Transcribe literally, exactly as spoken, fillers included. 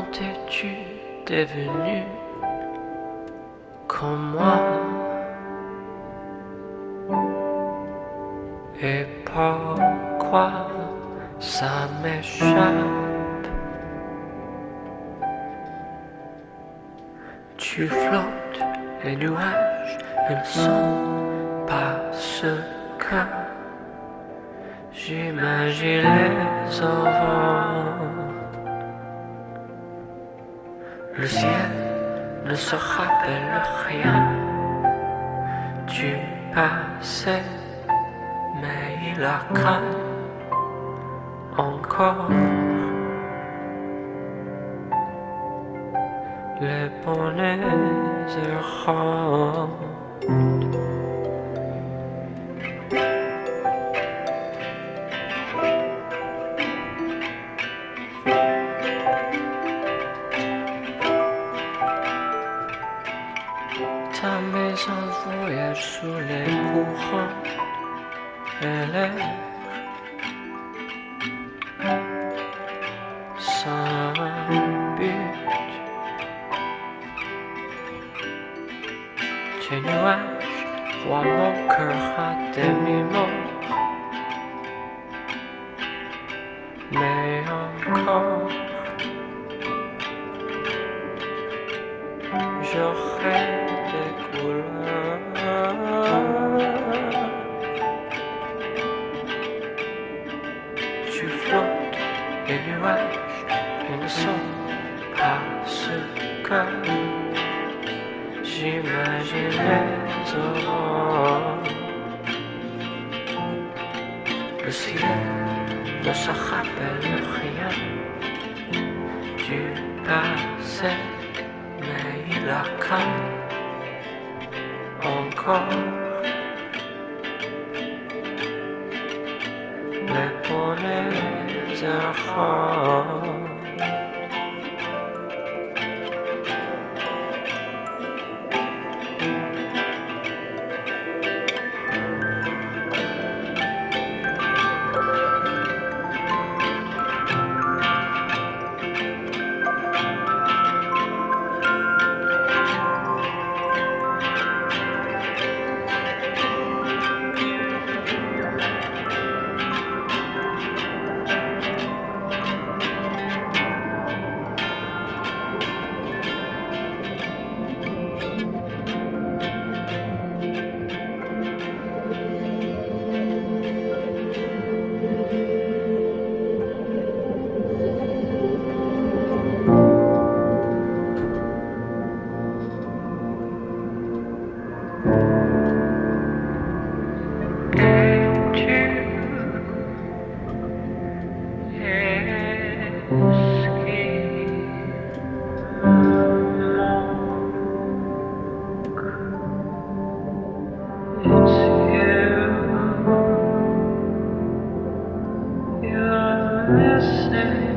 es-tu devenu comme moi? Et pourquoi ça m'échappe? Tu flottes, les nuages, ils sont pas ce que j'imagine les aurons. Le ciel ne se rappelle rien du passé, mais il a craint encore les bonnets errants. Ta maison voyage sous les courants et l'air sans but. Tes nuages voient mon cœur à demi-mort, mais encore j'aurai des couleurs. Tu flottes, les nuages, ils ne sont pas ce que j'imagine les aurons. Le ciel ne se rappelle rien du passé, mais il a craint encore les bonnets errants. You're missing.